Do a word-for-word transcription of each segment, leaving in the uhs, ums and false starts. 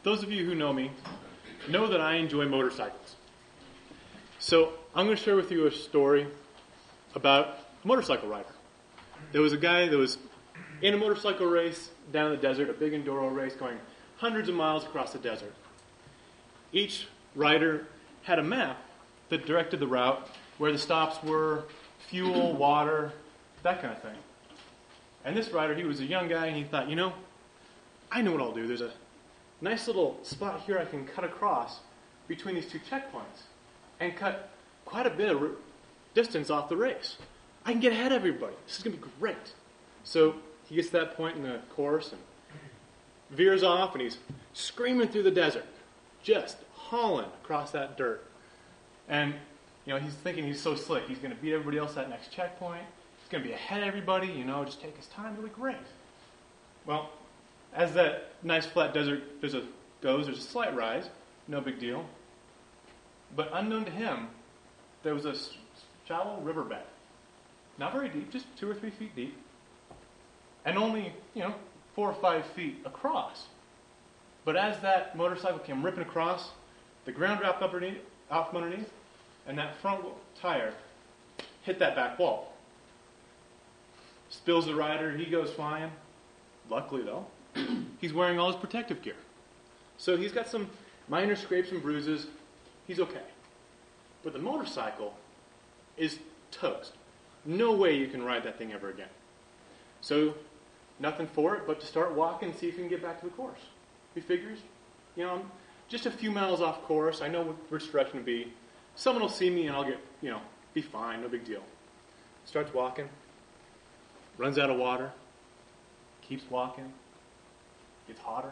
those of you who know me know that I enjoy motorcycles. So I'm going to share with you a story about a motorcycle rider. There was a guy that was in a motorcycle race down in the desert, a big enduro race going hundreds of miles across the desert. Each rider had a map that directed the route, where the stops were, fuel, water, that kind of thing. And this rider, he was a young guy, and he thought, you know, I know what I'll do. There's a nice little spot here I can cut across between these two checkpoints and cut quite a bit of distance off the race. I can get ahead of everybody. This is going to be great. So he gets to that point in the course and veers off, and he's screaming through the desert, just hauling across that dirt. And, you know, he's thinking he's so slick. He's going to beat everybody else at that next checkpoint. He's going to be ahead of everybody, you know, just take his time. It'll be great. Well, as that nice flat desert there's a, goes, there's a slight rise. No big deal. But unknown to him, there was a shallow riverbed. Not very deep, just two or three feet deep. And only, you know, four or five feet across. But as that motorcycle came ripping across, the ground dropped up underneath, out from underneath, and that front tire hit that back wall. Spills the rider, he goes flying. Luckily, though, he's wearing all his protective gear. So he's got some minor scrapes and bruises. He's okay. But the motorcycle is toast. No way you can ride that thing ever again. So, nothing for it but to start walking and see if he can get back to the course. He figures, you know, I'm just a few miles off course. I know what we're stretching to be. Someone will see me and I'll get, you know, be fine. No big deal. Starts walking. Runs out of water. Keeps walking. Gets hotter.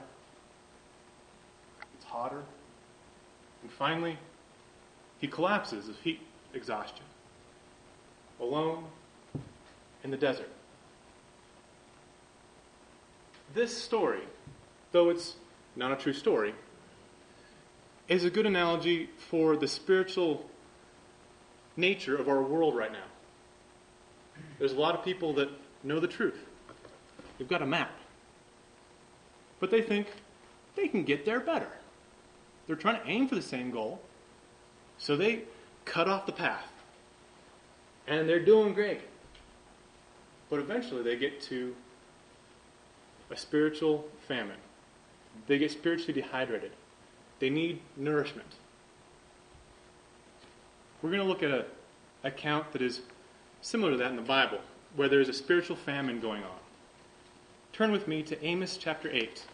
Gets hotter. And finally, he collapses of heat exhaustion. Alone in the desert. This story, though it's not a true story, is a good analogy for the spiritual nature of our world right now. There's a lot of people that know the truth. They've got a map. But they think they can get there better. They're trying to aim for the same goal. So they cut off the path. And they're doing great. But eventually they get to a spiritual famine. They get spiritually dehydrated. They need nourishment. We're going to look at an account that is similar to that in the Bible, where there is a spiritual famine going on. Turn with me to Amos chapter eight.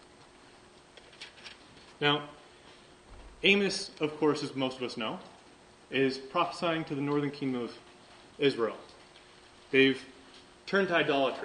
Now, Amos, of course, as most of us know, is prophesying to the northern kingdom of Israel. They've turned to idolatry.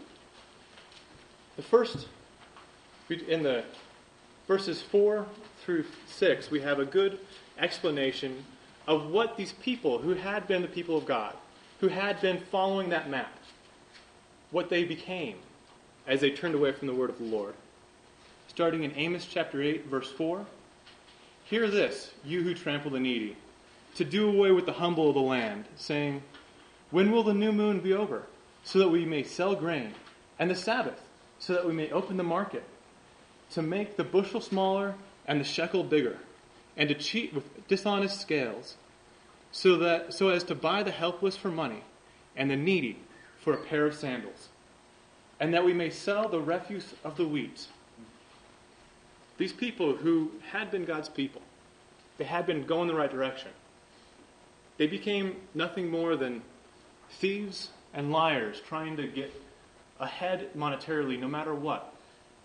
The first, in the verses four through six, we have a good explanation of what these people who had been the people of God, who had been following that map, what they became as they turned away from the word of the Lord. Starting in Amos chapter eight, verse four, "Hear this, you who trample the needy, to do away with the humble of the land, saying, when will the new moon be over, so that we may sell grain, and the Sabbath, so that we may open the market, to make the bushel smaller and the shekel bigger, and to cheat with dishonest scales, so that so as to buy the helpless for money, and the needy for a pair of sandals, and that we may sell the refuse of the wheat." These people who had been God's people, they had been going the right direction. They became nothing more than thieves and liars trying to get ahead monetarily no matter what.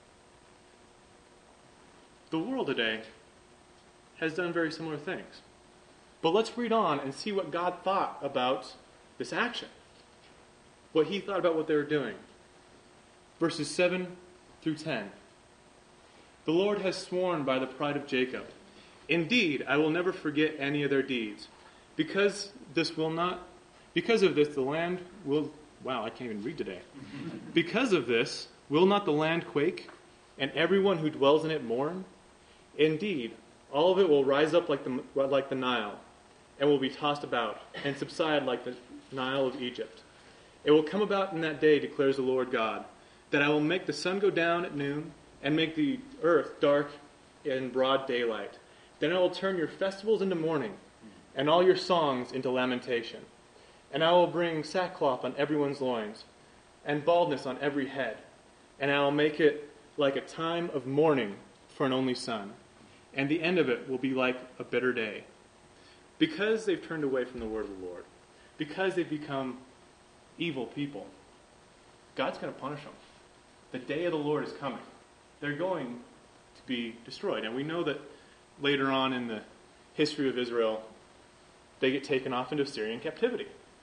The world today has done very similar things. But let's read on and see what God thought about this action. What he thought about what they were doing. Verses seven through ten. "The Lord has sworn by the pride of Jacob, indeed, I will never forget any of their deeds. Because this will not, because of this, the land will, wow, I can't even read today. Because of this, will not the land quake, and everyone who dwells in it mourn? Indeed, all of it will rise up like the, like the Nile, and will be tossed about, and subside like the Nile of Egypt. It will come about in that day, declares the Lord God, that I will make the sun go down at noon, and make the earth dark in broad daylight. Then I will turn your festivals into mourning, and all your songs into lamentation. And I will bring sackcloth on everyone's loins, and baldness on every head. And I will make it like a time of mourning for an only son. And the end of it will be like a bitter day. Because they've turned away from the word of the Lord, because they've become evil people, God's going to punish them. The day of the Lord is coming. They're going to be destroyed. And we know that later on in the history of Israel, they get taken off into Assyrian captivity.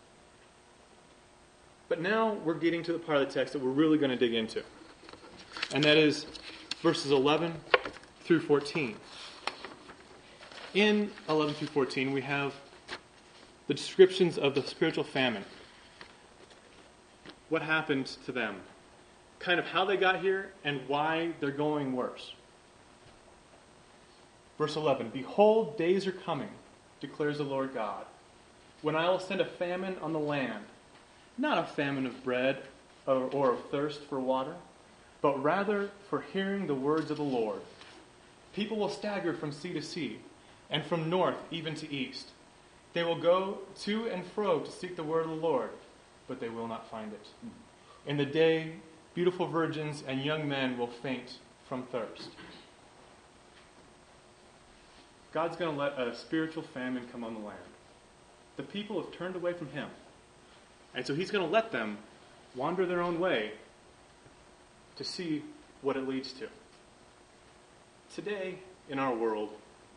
But now we're getting to the part of the text that we're really going to dig into. And that is verses eleven through fourteen. In eleven through fourteen, we have the descriptions of the spiritual famine. What happened to them? Kind of how they got here and why they're going worse. Verse eleven, "Behold, days are coming, declares the Lord God, when I will send a famine on the land, not a famine of bread or, or of thirst for water, but rather for hearing the words of the Lord. People will stagger from sea to sea, and from north even to east. They will go to and fro to seek the word of the Lord, but they will not find it. In the day, beautiful virgins and young men will faint from thirst." God's going to let a spiritual famine come on the land. The people have turned away from Him. And so He's going to let them wander their own way to see what it leads to. Today, in our world,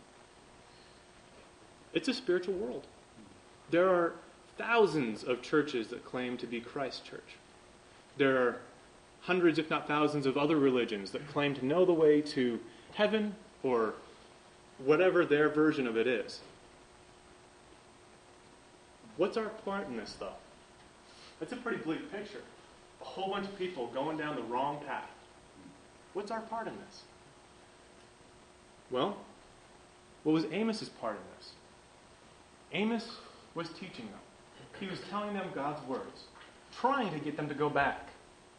it's a spiritual world. There are thousands of churches that claim to be Christ Church. There are hundreds, if not thousands, of other religions that claim to know the way to heaven or whatever their version of it is. What's our part in this, though? That's a pretty bleak picture. A whole bunch of people going down the wrong path. What's our part in this? Well, what was Amos's part in this? Amos was teaching them. He was telling them God's words, trying to get them to go back.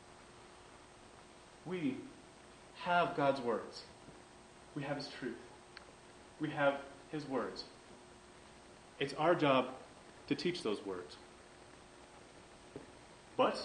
We have God's words. We have His truth. We have His words. It's our job to teach those words. But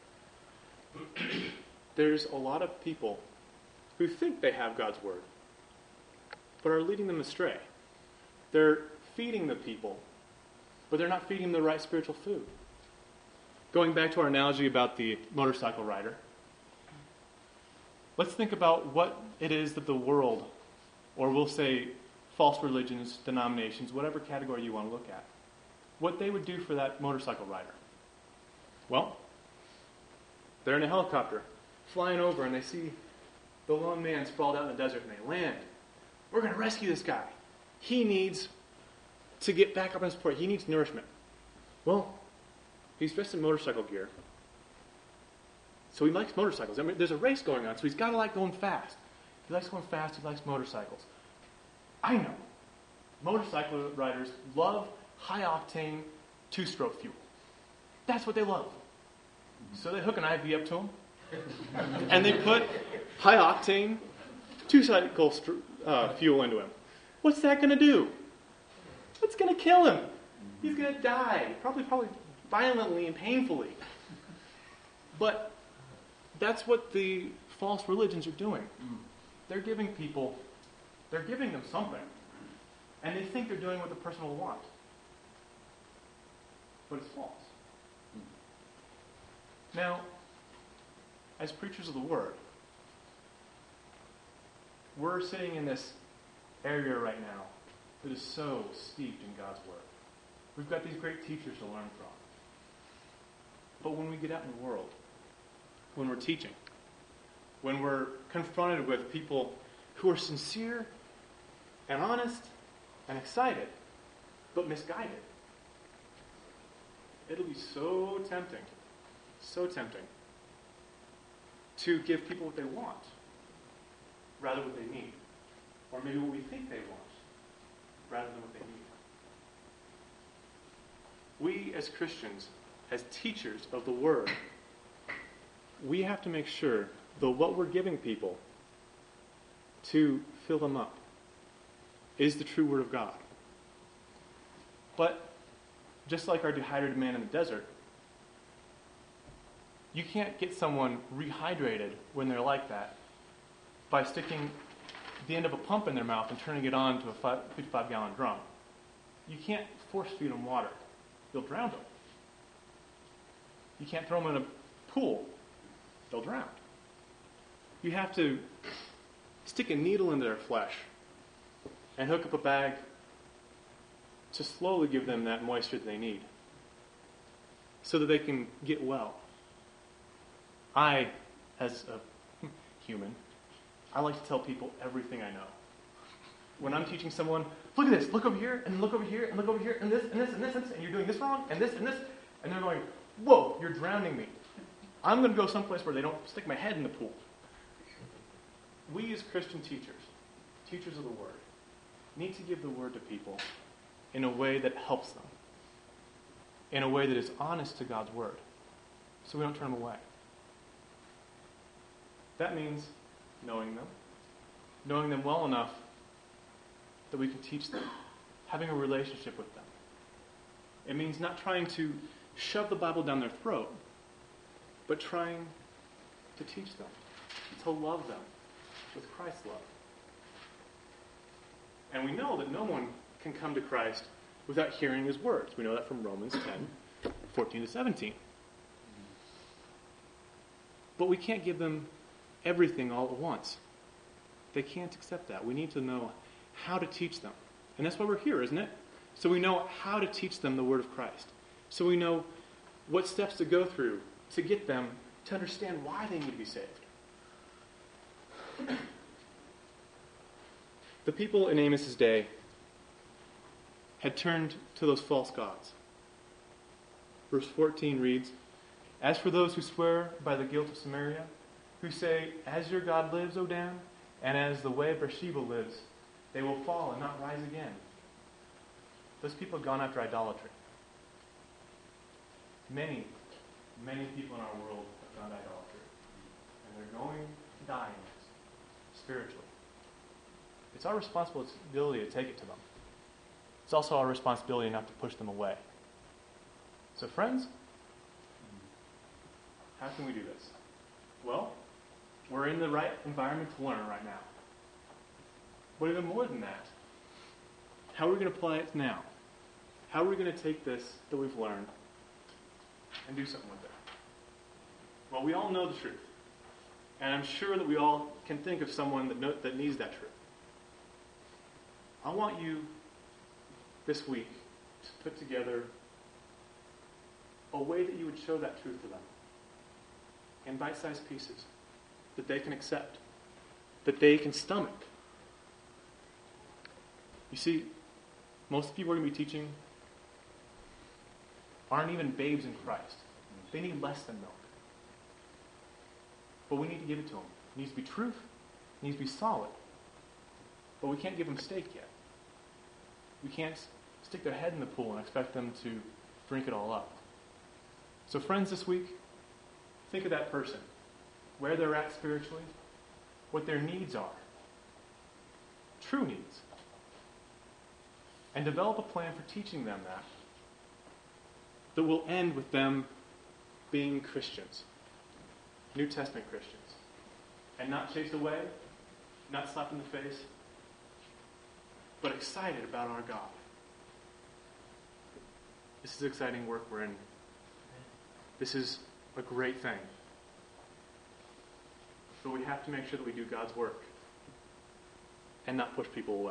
there's a lot of people who think they have God's word, but are leading them astray. They're feeding the people, but they're not feeding them the right spiritual food. Going back to our analogy about the motorcycle rider, let's think about what it is that the world, or we'll say false religions, denominations, whatever category you want to look at, what they would do for that motorcycle rider. Well, they're in a helicopter, flying over, and they see the lone man sprawled out in the desert, and they land. We're going to rescue this guy. He needs to get back up on his support. He needs nourishment. Well, he's dressed in motorcycle gear, so he likes motorcycles. I mean, there's a race going on, so he's got to like going fast. He likes going fast. He likes motorcycles. I know. Motorcycle riders love high-octane two-stroke fuel. That's what they love. So they hook an I V up to him, and they put high-octane two-cycle uh, fuel into him. What's that going to do? It's going to kill him. He's going to die, probably, probably violently and painfully. But that's what the false religions are doing. They're giving people, they're giving them something, and they think they're doing what the person will want. But it's false. Now, as preachers of the Word, we're sitting in this area right now that is so steeped in God's Word. We've got these great teachers to learn from. But when we get out in the world, when we're teaching, when we're confronted with people who are sincere and honest and excited, but misguided, it'll be so tempting, so tempting to give people what they want rather than what they need. Or maybe what we think they want rather than what they need. We as Christians, as teachers of the Word, we have to make sure that what we're giving people to fill them up is the true Word of God. But just like our dehydrated man in the desert, you can't get someone rehydrated when they're like that by sticking the end of a pump in their mouth and turning it on to a fifty-five gallon drum. You can't force feed them water. You'll drown them. You can't throw them in a pool. They'll drown. You have to stick a needle into their flesh and hook up a bag to slowly give them that moisture that they need so that they can get well. I, as a human, I like to tell people everything I know. When I'm teaching someone, look at this, look over here, and look over here, and look over here, and this, and this, and this, and this, and you're doing this wrong, and this, and this, and they're going, whoa, you're drowning me. I'm going to go someplace where they don't stick my head in the pool. We as Christian teachers, teachers of the Word, need to give the Word to people in a way that helps them, in a way that is honest to God's Word, so we don't turn them away. That means knowing them, knowing them well enough that we can teach them, having a relationship with them. It means not trying to shove the Bible down their throat, but trying to teach them, to love them with Christ's love. And we know that no one can come to Christ without hearing His words. We know that from Romans ten, fourteen to seventeen. But we can't give them everything all at once. They can't accept that. We need to know how to teach them. And that's why we're here, isn't it? So we know how to teach them the Word of Christ. So we know what steps to go through to get them to understand why they need to be saved. The people in Amos's day had turned to those false gods. Verse fourteen reads, "As for those who swear by the guilt of Samaria, who say, 'As your God lives, O Dan, and as the way of Beersheba lives, they will fall and not rise again.'" Those people have gone after idolatry. Many, many people in our world have gone to idolatry. And they're going to die in it, spiritually. It's our responsibility to take it to them. It's also our responsibility not to push them away. So friends, how can we do this? Well, we're in the right environment to learn right now. But even more than that, how are we going to apply it now? How are we going to take this that we've learned and do something with it? Well, we all know the truth. And I'm sure that we all can think of someone that know, that needs that truth. I want you this week to put together a way that you would show that truth to them in bite-sized pieces that they can accept, that they can stomach. You see, most people we're going to be teaching aren't even babes in Christ. They need less than milk. But we need to give it to them. It needs to be truth. It needs to be solid. But we can't give them steak yet. We can't stick their head in the pool and expect them to drink it all up. So friends, this week, think of that person, where they're at spiritually, what their needs are, true needs, and develop a plan for teaching them that that will end with them being Christians, New Testament Christians, and not chased away, not slapped in the face, but excited about our God. This is exciting work we're in. This is a great thing. But we have to make sure that we do God's work and not push people away.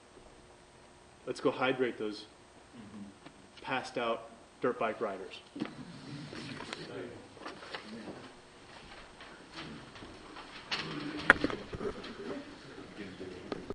Let's go hydrate those passed out dirt bike riders.